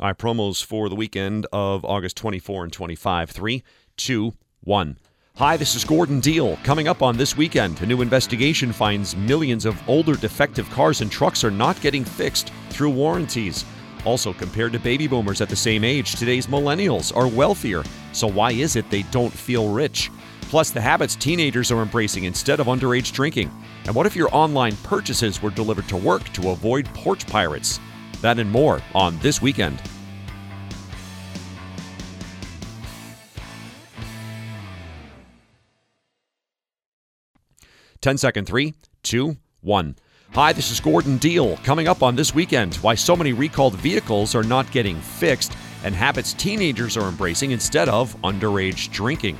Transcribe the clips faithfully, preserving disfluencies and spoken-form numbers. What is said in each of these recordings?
All right, promos for the weekend of August twenty-fourth and twenty-five. Three, two, one. Hi, this is Gordon Deal. Coming up on this weekend, a new investigation finds millions of older defective cars and trucks are not getting fixed through warranties. Also, compared to baby boomers at the same age, today's millennials are wealthier. So why is it they don't feel rich? Plus, the habits teenagers are embracing instead of underage drinking. And what if your online purchases were delivered to work to avoid porch pirates? That and more on This Weekend. ten second, three, two, one. Hi, this is Gordon Deal. Coming up on This Weekend, why so many recalled vehicles are not getting fixed and habits teenagers are embracing instead of underage drinking.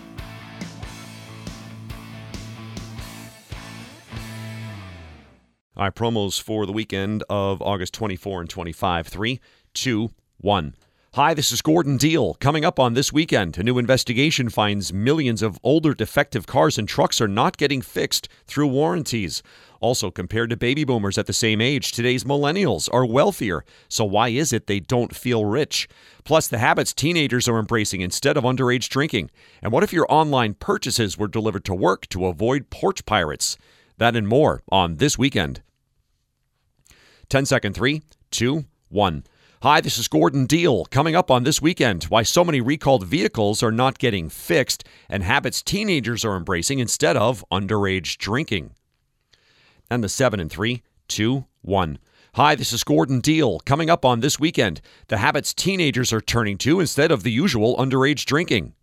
All right, promos for the weekend of August twenty-fourth and twenty-five. Three, two, one. Hi, this is Gordon Deal. Coming up on This Weekend, a new investigation finds millions of older defective cars and trucks are not getting fixed through warranties. Also, compared to baby boomers at the same age, today's millennials are wealthier. So why is it they don't feel rich? Plus, the habits teenagers are embracing instead of underage drinking. And what if your online purchases were delivered to work to avoid porch pirates? That and more on This Weekend. ten second, three, two, one. Hi, this is Gordon Deal. Coming up on This Weekend, why so many recalled vehicles are not getting fixed and habits teenagers are embracing instead of underage drinking. And the seven and three, two, one. Hi, this is Gordon Deal. Coming up on This Weekend, the habits teenagers are turning to instead of the usual underage drinking.